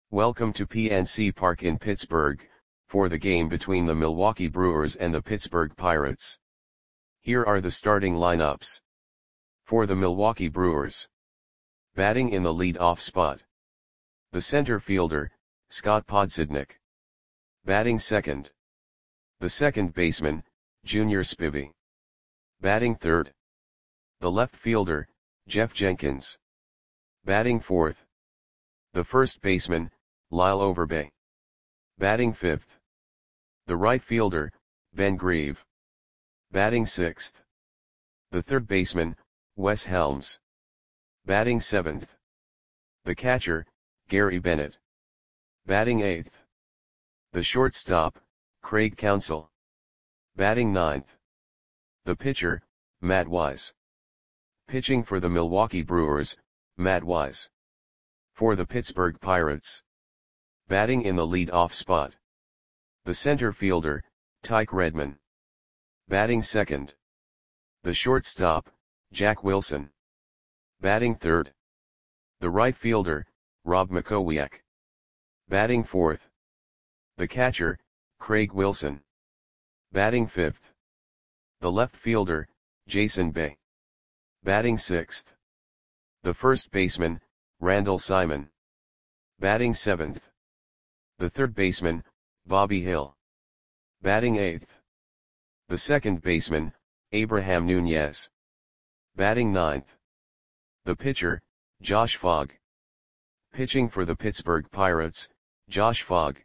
Welcome to PNC Park in Pittsburgh, for the game between the Milwaukee Brewers and the Pittsburgh Pirates. Here are the starting lineups. For the Milwaukee Brewers. Batting in the lead-off spot. The center fielder, Scott Podsednik. Batting second. The second baseman, Junior Spivey. Batting third. The left fielder, Jeff Jenkins. Batting fourth. The first baseman, Lyle Overbay. Batting fifth. The right fielder, Ben Grieve. Batting sixth. The third baseman, Wes Helms. Batting seventh. The catcher, Gary Bennett. Batting eighth. The shortstop, Craig Counsell. Batting ninth. The pitcher, Matt Wise. Pitching for the Milwaukee Brewers, Matt Wise. For the Pittsburgh Pirates. Batting in the lead-off spot. The center fielder, Tyke Redman. Batting second. The shortstop, Jack Wilson. Batting third. The right fielder, Rob Makowiak. Batting fourth. The catcher, Craig Wilson. Batting fifth. The left fielder, Jason Bay. Batting sixth. The first baseman, Randall Simon. Batting seventh. The third baseman, Bobby Hill. Batting eighth. The second baseman, Abraham Nunez. Batting ninth. The pitcher, Josh Fogg. Pitching for the Pittsburgh Pirates, Josh Fogg.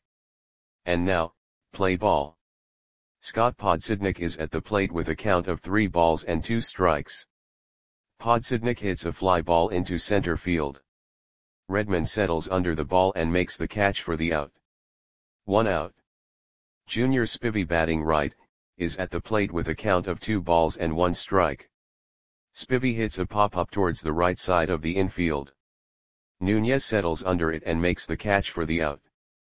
And now, play ball. Scott Podsednik is at the plate with a count of 3 balls and 2 strikes. Podsednik hits a fly ball into center field. Redman settles under the ball and makes the catch for the out. 1 out. Junior Spivey, batting right, is at the plate with a count of 2 balls and 1 strike. Spivey hits a pop-up towards the right side of the infield. Nunez settles under it and makes the catch for the out.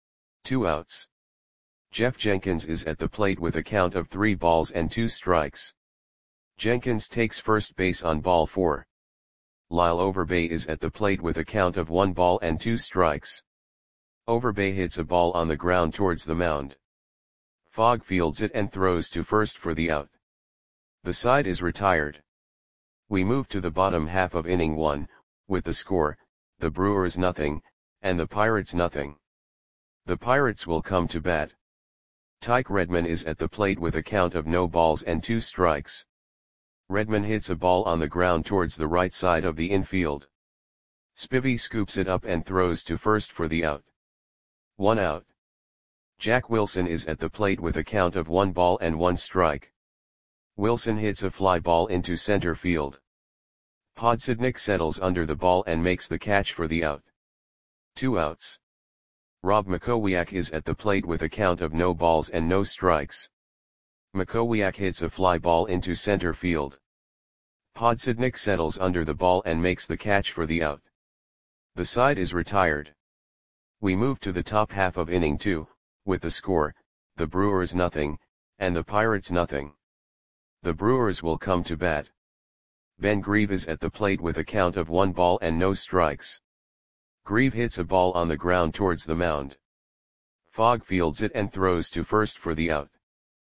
2 outs. Jeff Jenkins is at the plate with a count of 3 balls and 2 strikes. Jenkins takes first base on ball 4. Lyle Overbay is at the plate with a count of 1 ball and 2 strikes. Overbay hits a ball on the ground towards the mound. Fogg fields it and throws to first for the out. The side is retired. We move to the bottom half of inning 1, with the score, the Brewers 0, and the Pirates 0. The Pirates will come to bat. Tyke Redman is at the plate with a count of no balls and 2 strikes. Redman hits a ball on the ground towards the right side of the infield. Spivey scoops it up and throws to first for the out. 1 out. Jack Wilson is at the plate with a count of 1 ball and 1 strike. Wilson hits a fly ball into center field. Podsednik settles under the ball and makes the catch for the out. 2 outs. Rob Makowiak is at the plate with a count of no balls and no strikes. Makowiak hits a fly ball into center field. Podsednik settles under the ball and makes the catch for the out. The side is retired. We move to the top half of inning 2, with the score, the Brewers 0, and the Pirates 0. The Brewers will come to bat. Ben Grieve is at the plate with a count of 1 ball and no strikes. Grieve hits a ball on the ground towards the mound. Fogg fields it and throws to first for the out.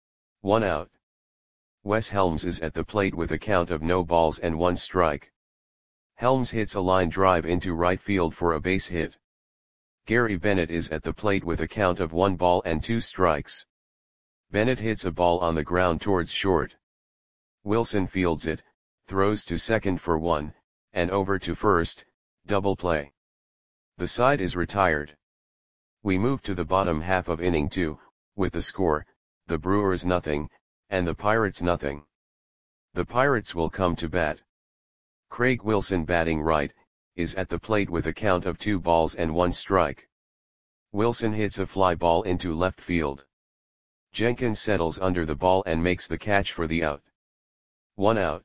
1 out. Wes Helms is at the plate with a count of no balls and 1 strike. Helms hits a line drive into right field for a base hit. Gary Bennett is at the plate with a count of 1 ball and 2 strikes. Bennett hits a ball on the ground towards short. Wilson fields it, throws to second for 1, and over to first, double play. The side is retired. We move to the bottom half of inning 2, with the score, the Brewers 0, and the Pirates 0. The Pirates will come to bat. Craig Wilson, batting right, is at the plate with a count of 2 balls and 1 strike. Wilson hits a fly ball into left field. Jenkins settles under the ball and makes the catch for the out. 1 out.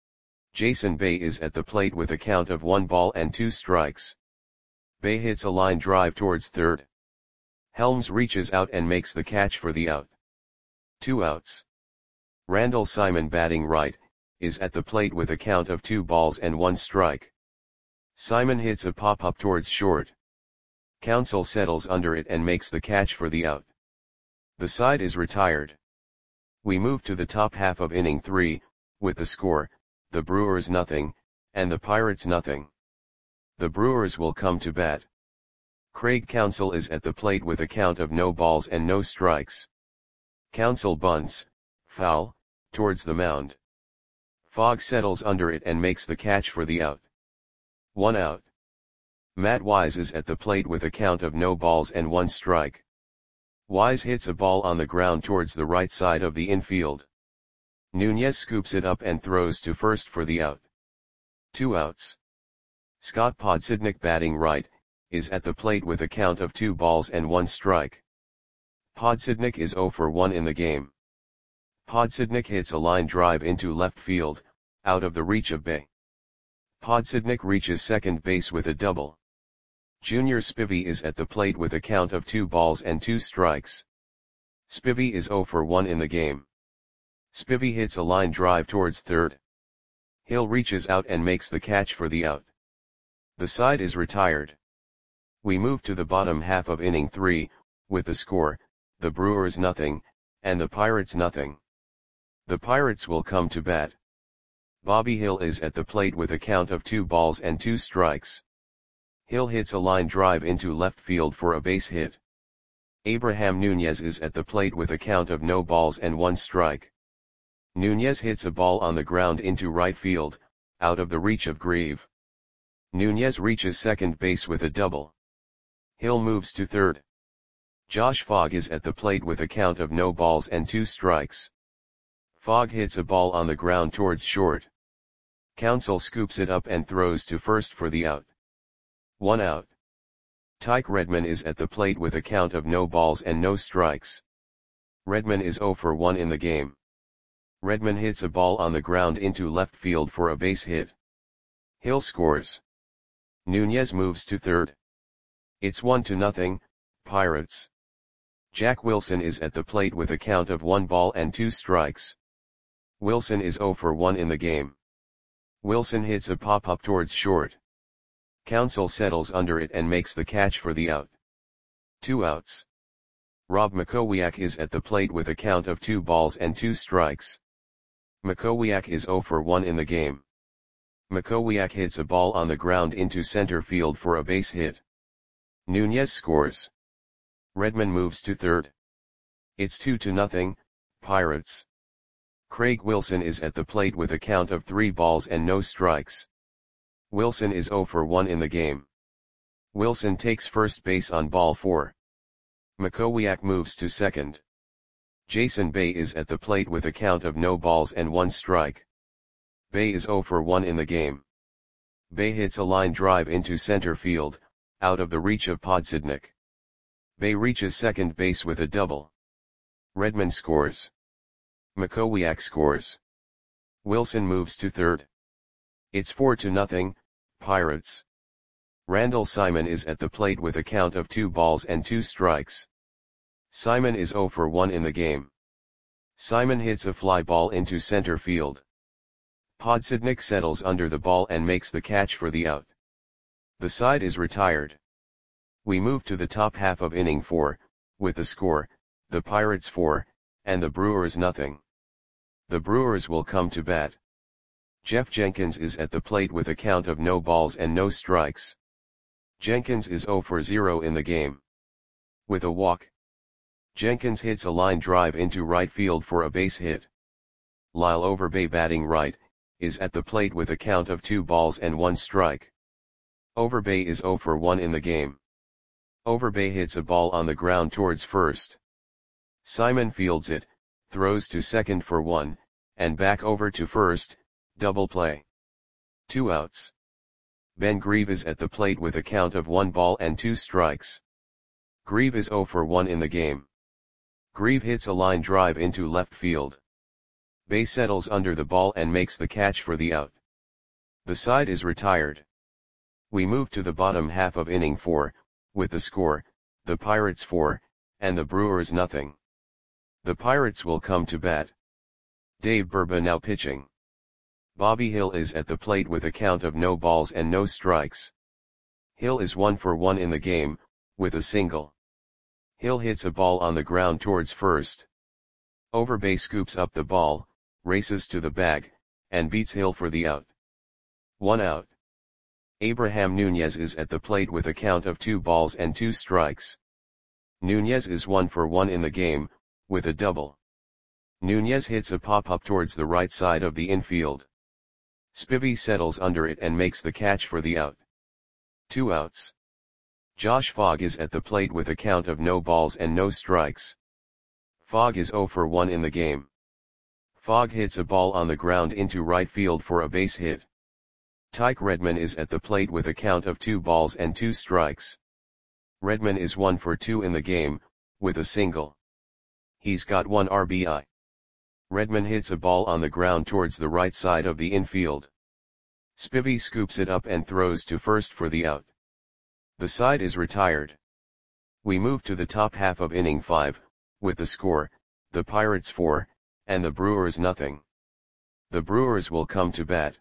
Jason Bay is at the plate with a count of 1 ball and 2 strikes. Bay hits a line drive towards third. Helms reaches out and makes the catch for the out. 2 outs. Randall Simon, batting right, is at the plate with a count of 2 balls and 1 strike. Simon hits a pop-up towards short. Counsell settles under it and makes the catch for the out. The side is retired. We move to the top half of inning 3, with the score, the Brewers nothing, and the Pirates nothing. The Brewers will come to bat. Craig Counsell is at the plate with a count of no balls and no strikes. Counsell bunts, foul, towards the mound. Fogg settles under it and makes the catch for the out. 1 out. Matt Wise is at the plate with a count of no balls and 1 strike. Wise hits a ball on the ground towards the right side of the infield. Nunez scoops it up and throws to first for the out. 2 outs. Scott Podsednik, batting right, is at the plate with a count of 2 balls and 1 strike. Podsednik is 0 for 1 in the game. Podsednik hits a line drive into left field, out of the reach of Bae. Podsednik reaches second base with a double. Junior Spivey is at the plate with a count of 2 balls and 2 strikes. Spivey is 0 for 1 in the game. Spivey hits a line drive towards third. Hill reaches out and makes the catch for the out. The side is retired. We move to the bottom half of inning 3, with the score, the Brewers nothing, and the Pirates nothing. The Pirates will come to bat. Bobby Hill is at the plate with a count of 2 balls and 2 strikes. Hill hits a line drive into left field for a base hit. Abraham Nunez is at the plate with a count of no balls and 1 strike. Nunez hits a ball on the ground into right field, out of the reach of Grieve. Nunez reaches second base with a double. Hill moves to third. Josh Fogg is at the plate with a count of no balls and 2 strikes. Fogg hits a ball on the ground towards short. Counsell scoops it up and throws to first for the out. 1 out. Tyke Redman is at the plate with a count of no balls and no strikes. Redman is 0 for 1 in the game. Redman hits a ball on the ground into left field for a base hit. Hill scores. Nunez moves to third. It's 1-0, Pirates. Jack Wilson is at the plate with a count of 1 ball and 2 strikes. Wilson is 0 for 1 in the game. Wilson hits a pop-up towards short. Counsell settles under it and makes the catch for the out. 2 outs. Rob Makowiak is at the plate with a count of 2 balls and 2 strikes. Makowiak is 0 for 1 in the game. Makowiak hits a ball on the ground into center field for a base hit. Nunez scores. Redman moves to third. It's 2-0, Pirates. Craig Wilson is at the plate with a count of 3 balls and no strikes. Wilson is 0 for 1 in the game. Wilson takes first base on ball 4. Makowiak moves to second. Jason Bay is at the plate with a count of no balls and 1 strike. Bay is 0 for 1 in the game. Bay hits a line drive into center field, out of the reach of Podsednik. Bay reaches second base with a double. Redman scores. Makowiak scores. Wilson moves to third. It's 4-0, Pirates. Randall Simon is at the plate with a count of 2 balls and 2 strikes. Simon is 0 for 1 in the game. Simon hits a fly ball into center field. Podsednik settles under the ball and makes the catch for the out. The side is retired. We move to the top half of inning 4, with the score, the Pirates 4, and the Brewers nothing. The Brewers will come to bat. Jeff Jenkins is at the plate with a count of no balls and no strikes. Jenkins is 0 for 0 in the game. With a walk. Jenkins hits a line drive into right field for a base hit. Lyle Overbay, batting right, is at the plate with a count of 2 balls and 1 strike. Overbay is 0 for 1 in the game. Overbay hits a ball on the ground towards first. Simon fields it, throws to second for 1, and back over to first, double play. 2 outs. Ben Grieve is at the plate with a count of 1 ball and 2 strikes. Grieve is 0 for 1 in the game. Grieve hits a line drive into left field. Bay settles under the ball and makes the catch for the out. The side is retired. We move to the bottom half of inning 4, with the score, the Pirates 4, and the Brewers nothing. The Pirates will come to bat. Dave Burba now pitching. Bobby Hill is at the plate with a count of no balls and no strikes. Hill is 1 for 1 in the game, with a single. Hill hits a ball on the ground towards first. Overbay scoops up the ball, races to the bag, and beats Hill for the out. 1 out. Abraham Nunez is at the plate with a count of 2 balls and 2 strikes. Nunez is 1 for 1 in the game, with a double. Nunez hits a pop-up towards the right side of the infield. Spivey settles under it and makes the catch for the out. 2 outs. Josh Fogg is at the plate with a count of no balls and no strikes. Fogg is 0 for 1 in the game. Fogg hits a ball on the ground into right field for a base hit. Tyke Redman is at the plate with a count of 2 balls and 2 strikes. Redman is 1 for 2 in the game, with a single. He's got 1 RBI. Redman hits a ball on the ground towards the right side of the infield. Spivey scoops it up and throws to first for the out. The side is retired. We move to the top half of inning 5, with the score, the Pirates 4, and the Brewers nothing. The Brewers will come to bat.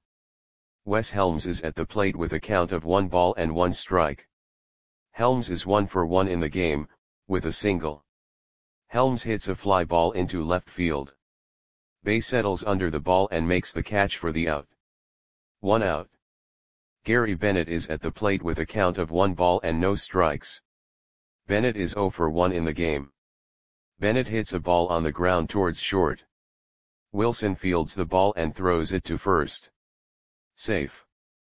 Wes Helms is at the plate with a count of 1 ball and 1 strike. Helms is 1 for 1 in the game, with a single. Helms hits a fly ball into left field. Bay settles under the ball and makes the catch for the out. 1 out. Gary Bennett is at the plate with a count of 1 ball and no strikes. Bennett is 0 for 1 in the game. Bennett hits a ball on the ground towards short. Wilson fields the ball and throws it to first. Safe.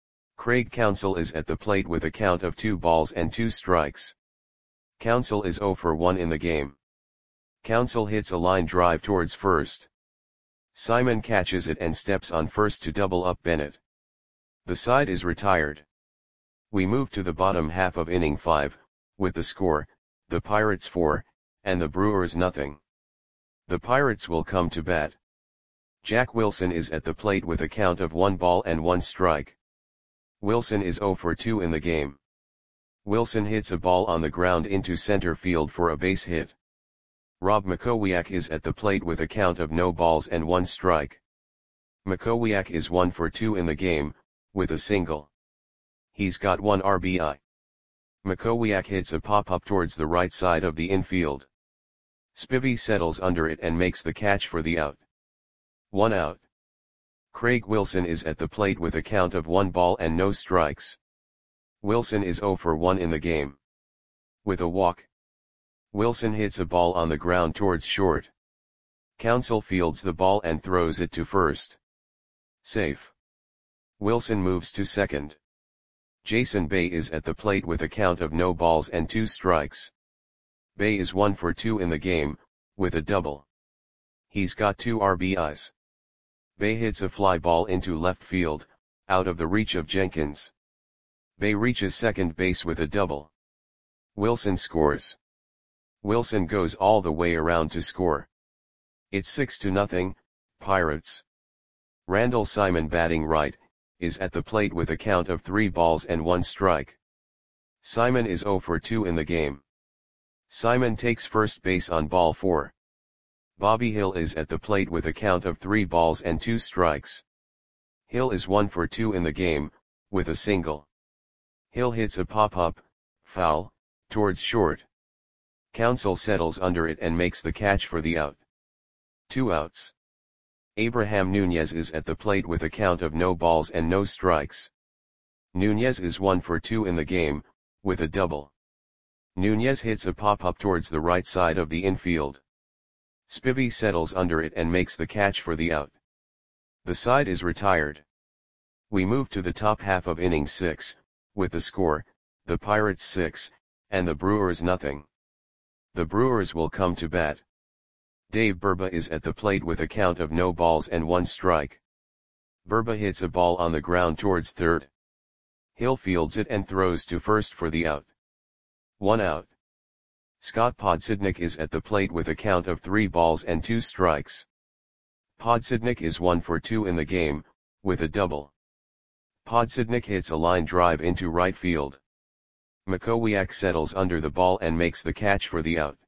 Craig Counsell is at the plate with a count of 2 balls and 2 strikes. Counsell is 0 for 1 in the game. Counsell hits a line drive towards first. Simon catches it and steps on first to double up Bennett. The side is retired. We move to the bottom half of inning 5, with the score, the Pirates 4, and the Brewers nothing. The Pirates will come to bat. Jack Wilson is at the plate with a count of 1 ball and 1 strike. Wilson is 0 for 2 in the game. Wilson hits a ball on the ground into center field for a base hit. Rob Makowiak is at the plate with a count of no balls and 1 strike. Makowiak is 1 for 2 in the game, with a single. He's got 1 RBI. Makowiak hits a pop-up towards the right side of the infield. Spivey settles under it and makes the catch for the out. 1 out. Craig Wilson is at the plate with a count of 1 ball and no strikes. Wilson is 0 for 1 in the game. With a walk. Wilson hits a ball on the ground towards short. Counsell fields the ball and throws it to first. Safe. Wilson moves to second. Jason Bay is at the plate with a count of no balls and 2 strikes. Bay is 1 for 2 in the game, with a double. He's got 2 RBIs. Bay hits a fly ball into left field, out of the reach of Jenkins. Bay reaches second base with a double. Wilson scores. Wilson goes all the way around to score. It's 6-0, Pirates. Randall Simon, batting right, is at the plate with a count of 3 balls and 1 strike. Simon is 0 for 2 in the game. Simon takes first base on ball 4. Bobby Hill is at the plate with a count of 3 balls and 2 strikes. Hill is 1 for 2 in the game, with a single. Hill hits a pop-up, foul, towards short. Counsell settles under it and makes the catch for the out. 2 outs. Abraham Nunez is at the plate with a count of no balls and no strikes. Nunez is 1 for 2 in the game, with a double. Nunez hits a pop-up towards the right side of the infield. Spivey settles under it and makes the catch for the out. The side is retired. We move to the top half of inning 6, with the score, the Pirates 6, and the Brewers nothing. The Brewers will come to bat. Dave Burba is at the plate with a count of no balls and 1 strike. Burba hits a ball on the ground towards third. Hill fields it and throws to first for the out. 1 out. Scott Podsednik is at the plate with a count of 3 balls and 2 strikes. Podsednik is 1 for 2 in the game, with a double. Podsednik hits a line drive into right field. Makowiak settles under the ball and makes the catch for the out.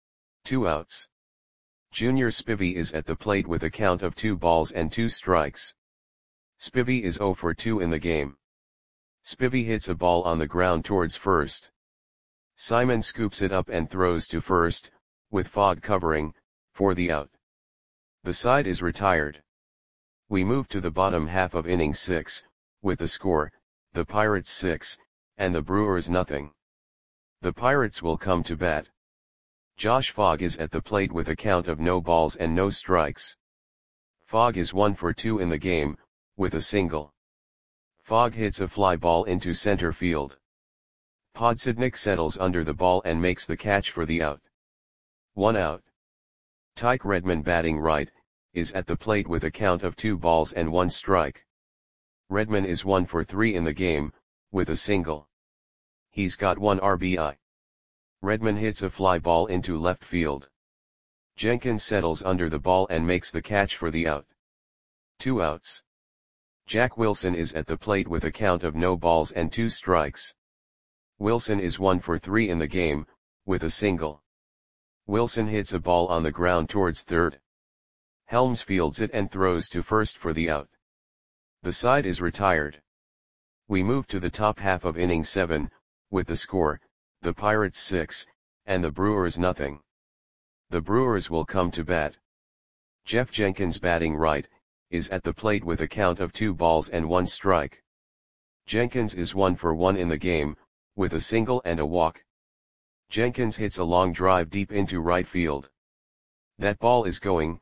2 outs. Junior Spivey is at the plate with a count of 2 balls and 2 strikes. Spivey is 0 for 2 in the game. Spivey hits a ball on the ground towards first. Simon scoops it up and throws to first, with Fogg covering, for the out. The side is retired. We move to the bottom half of inning 6, with the score, the Pirates 6, and the Brewers nothing. The Pirates will come to bat. Josh Fogg is at the plate with a count of no balls and no strikes. Fogg is 1 for 2 in the game, with a single. Fogg hits a fly ball into center field. Podsednik settles under the ball and makes the catch for the out. 1 out. Tyke Redman, batting right, is at the plate with a count of 2 balls and 1 strike. Redman is 1 for 3 in the game, with a single. He's got 1 RBI. Redman hits a fly ball into left field. Jenkins settles under the ball and makes the catch for the out. 2 outs. Jack Wilson is at the plate with a count of no balls and 2 strikes. Wilson is 1 for 3 in the game, with a single. Wilson hits a ball on the ground towards third. Helms fields it and throws to first for the out. The side is retired. We move to the top half of inning 7, with the score, the Pirates 6, and the Brewers nothing. The Brewers will come to bat. Jeff Jenkins, batting right, is at the plate with a count of 2 balls and 1 strike. Jenkins is 1 for 1 in the game, with a single and a walk. Jenkins hits a long drive deep into right field. That ball is going,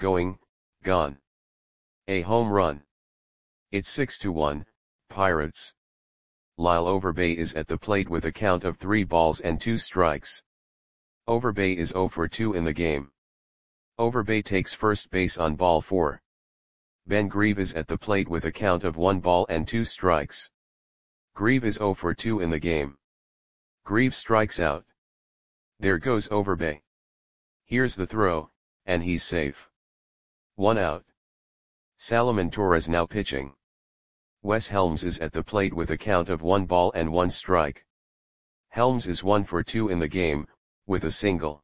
gone. A home run. It's 6-1, Pirates. Lyle Overbay is at the plate with a count of 3 balls and 2 strikes. Overbay is 0 for 2 in the game. Overbay takes first base on ball 4. Ben Grieve is at the plate with a count of 1 ball and 2 strikes. Grieve is 0 for 2 in the game. Grieve strikes out. There goes Overbay. Here's the throw, and he's safe. 1 out. Salomon Torres now pitching. Wes Helms is at the plate with a count of 1 ball and 1 strike. Helms is 1 for 2 in the game, with a single.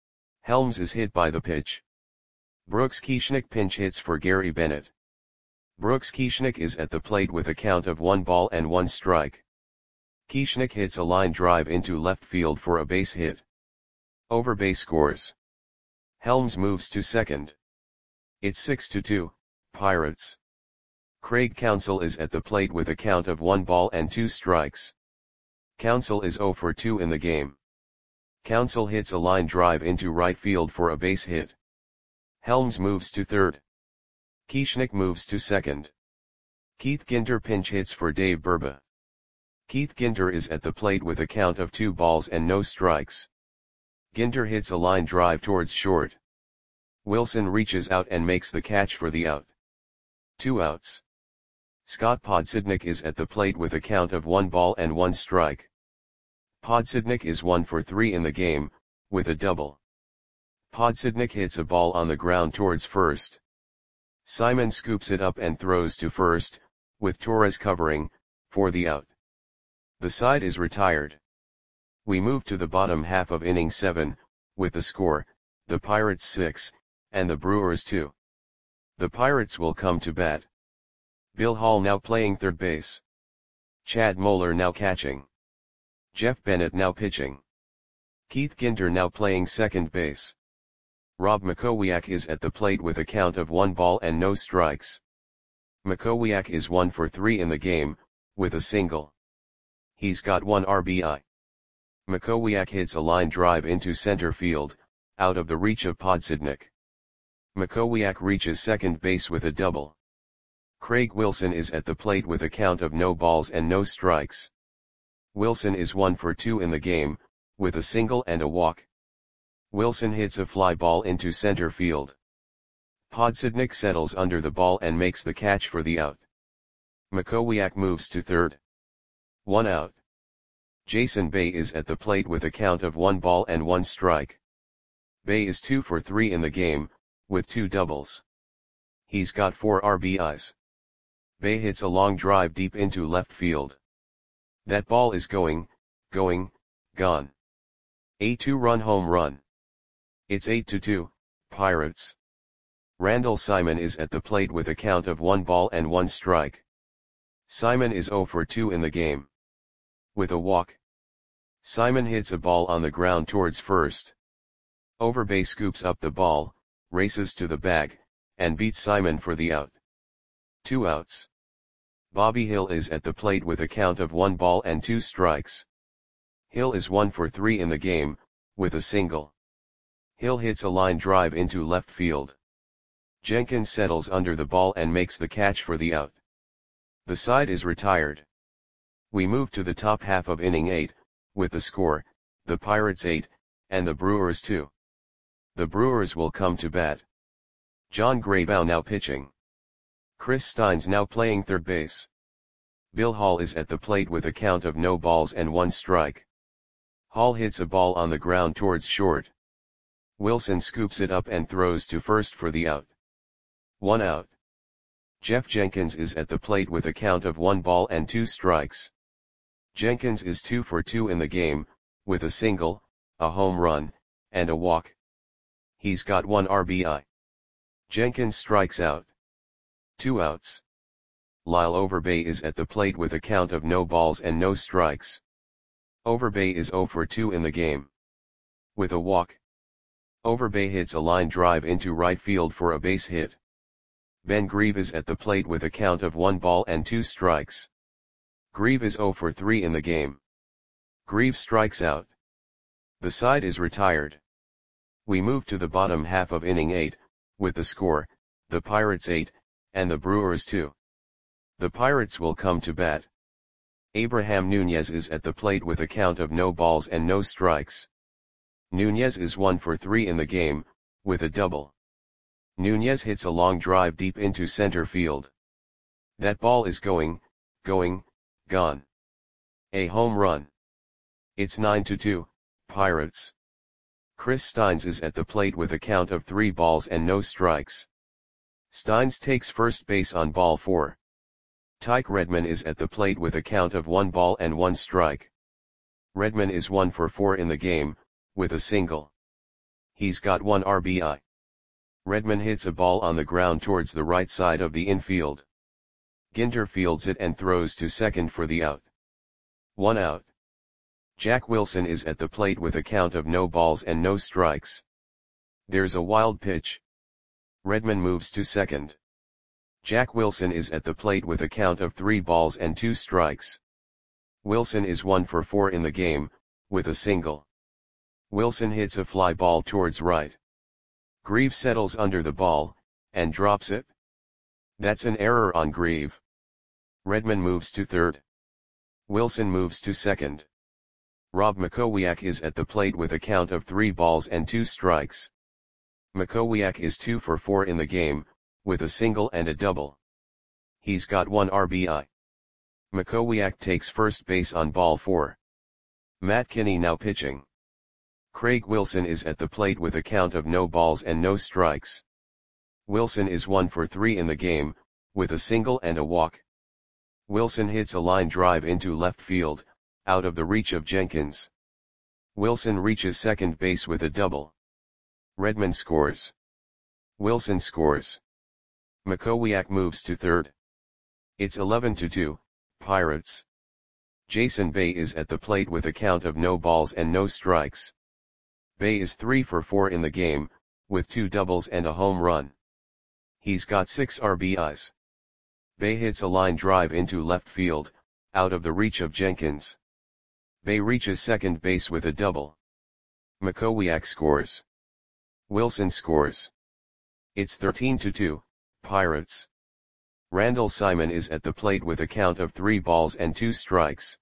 Helms is hit by the pitch. Brooks Kieschnick pinch hits for Gary Bennett. Brooks Kieschnick is at the plate with a count of 1 ball and 1 strike. Kieschnick hits a line drive into left field for a base hit. Overbay scores. Helms moves to second. It's 6-2, Pirates. Craig Counsell is at the plate with a count of 1 ball and 2 strikes. Counsell is 0 for 2 in the game. Counsell hits a line drive into right field for a base hit. Helms moves to third. Kieschnick moves to second. Keith Ginter pinch hits for Dave Burba. Keith Ginter is at the plate with a count of 2 balls and no strikes. Ginter hits a line drive towards short. Wilson reaches out and makes the catch for the out. 2 outs. Scott Podsednik is at the plate with a count of 1 ball and 1 strike. Podsednik is 1 for 3 in the game, with a double. Podsednik hits a ball on the ground towards first. Simon scoops it up and throws to first, with Torres covering, for the out. The side is retired. We move to the bottom half of inning 7, with the score, the Pirates 6, and the Brewers 2. The Pirates will come to bat. Bill Hall now playing third base. Chad Moeller now catching. Jeff Bennett now pitching. Keith Ginter now playing second base. Rob Makowiak is at the plate with a count of 1 ball and no strikes. Makowiak is 1 for 3 in the game, with a single. He's got 1 RBI. Makowiak hits a line drive into center field, out of the reach of Podsednik. Makowiak reaches second base with a double. Craig Wilson is at the plate with a count of no balls and no strikes. Wilson is 1 for 2 in the game, with a single and a walk. Wilson hits a fly ball into center field. Podsednik settles under the ball and makes the catch for the out. Makowiak moves to third. 1 out. Jason Bay is at the plate with a count of 1 ball and 1 strike. Bay is 2 for 3 in the game, with 2 doubles. He's got 4 RBIs. Bay hits a long drive deep into left field. That ball is going, gone. A 2-run home run. It's 8-2, Pirates. Randall Simon is at the plate with a count of 1 ball and 1 strike. Simon is 0 for 2 in the game. With a walk. Simon hits a ball on the ground towards first. Overbay scoops up the ball, races to the bag, and beats Simon for the out. 2 outs. Bobby Hill is at the plate with a count of 1 ball and 2 strikes. Hill is 1 for 3 in the game, with a single. Hill hits a line drive into left field. Jenkins settles under the ball and makes the catch for the out. The side is retired. We move to the top half of inning 8, with the score, the Pirates 8, and the Brewers 2. The Brewers will come to bat. John Graybow now pitching. Chris Steins now playing third base. Bill Hall is at the plate with a count of no balls and 1 strike. Hall hits a ball on the ground towards short. Wilson scoops it up and throws to first for the out. 1 out. Jeff Jenkins is at the plate with a count of 1 ball and 2 strikes. Jenkins is 2 for 2 in the game, with a single, a home run, and a walk. He's got 1 RBI. Jenkins strikes out. 2 outs. Lyle Overbay is at the plate with a count of no balls and no strikes. Overbay is 0 for 2 in the game. With a walk. Overbay hits a line drive into right field for a base hit. Ben Grieve is at the plate with a count of 1 ball and 2 strikes. Grieve is 0 for 3 in the game. Grieve strikes out. The side is retired. We move to the bottom half of inning 8, with the score, the Pirates 8, and the Brewers 2. The Pirates will come to bat. Abraham Nunez is at the plate with a count of no balls and no strikes. Nunez is 1 for 3 in the game, with a double. Nunez hits a long drive deep into center field. That ball is gone. A home run. It's 9-2, Pirates. Chris Steins is at the plate with a count of 3 balls and no strikes. Steins takes first base on ball 4. Tyke Redman is at the plate with a count of 1 ball and 1 strike. Redman is 1 for 4 in the game, with a single. He's got 1 RBI. Redman hits a ball on the ground towards the right side of the infield. Ginter fields it and throws to second for the out. 1 out. Jack Wilson is at the plate with a count of no balls and no strikes. There's a wild pitch. Redman moves to second. Jack Wilson is at the plate with a count of 3 balls and 2 strikes. Wilson is 1 for 4 in the game, with a single. Wilson hits a fly ball towards right. Grieve settles under the ball, and drops it. That's an error on Grieve. Redman moves to third. Wilson moves to second. Rob Makowiak is at the plate with a count of 3 balls and 2 strikes. Makowiak is 2 for 4 in the game, with a single and a double. He's got 1 RBI. Makowiak takes first base on ball 4. Matt Kinney now pitching. Craig Wilson is at the plate with a count of no balls and no strikes. Wilson is 1 for 3 in the game, with a single and a walk. Wilson hits a line drive into left field, out of the reach of Jenkins. Wilson reaches second base with a double. Redman scores. Wilson scores. Makowiak moves to third. It's 11-2, Pirates. Jason Bay is at the plate with a count of no balls and no strikes. Bay is 3 for 4 in the game, with 2 doubles and a home run. He's got 6 RBIs. Bay hits a line drive into left field, out of the reach of Jenkins. Bay reaches second base with a double. Makowiak scores. Wilson scores. It's 13-2, Pirates. Randall Simon is at the plate with a count of 3 balls and 2 strikes.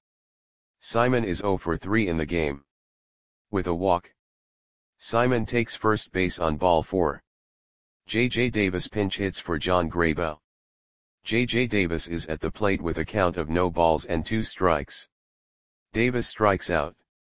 Simon is 0 for 3 in the game. With a walk. Simon takes first base on ball 4. J.J. Davis pinch hits for John Graybow. J.J. Davis is at the plate with a count of no balls and 2 strikes. Davis strikes out.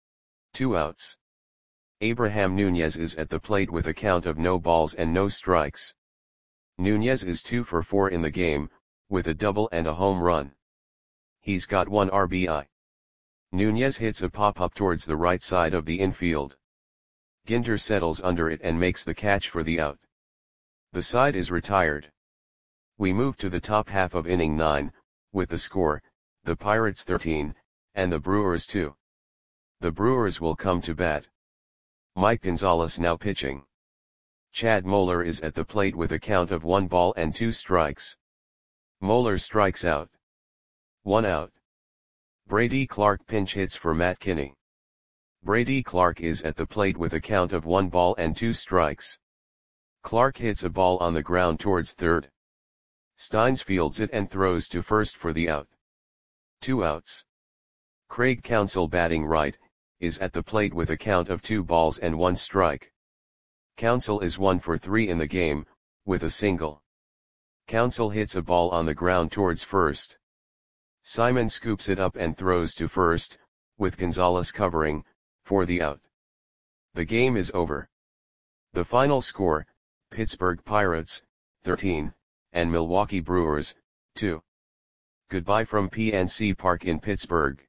2 outs. Abraham Nunez is at the plate with a count of no balls and no strikes. Nunez is 2 for 4 in the game, with a double and a home run. He's got 1 RBI. Nunez hits a pop-up towards the right side of the infield. Ginter settles under it and makes the catch for the out. The side is retired. We move to the top half of inning 9, with the score, the Pirates 13, and the Brewers 2. The Brewers will come to bat. Mike Gonzalez now pitching. Chad Moeller is at the plate with a count of 1 ball and 2 strikes. Moeller strikes out. 1 out. Brady Clark pinch hits for Matt Kinney. Brady Clark is at the plate with a count of 1 ball and 2 strikes. Clark hits a ball on the ground towards third. Steins fields it and throws to first for the out. 2 outs. Craig Counsell batting right, is at the plate with a count of 2 balls and 1 strike. Counsell is 1 for 3 in the game, with a single. Counsell hits a ball on the ground towards first. Simon scoops it up and throws to first, with Gonzalez covering, for the out. The game is over. The final score, Pittsburgh Pirates, 13, and Milwaukee Brewers, 2. Goodbye from PNC Park in Pittsburgh.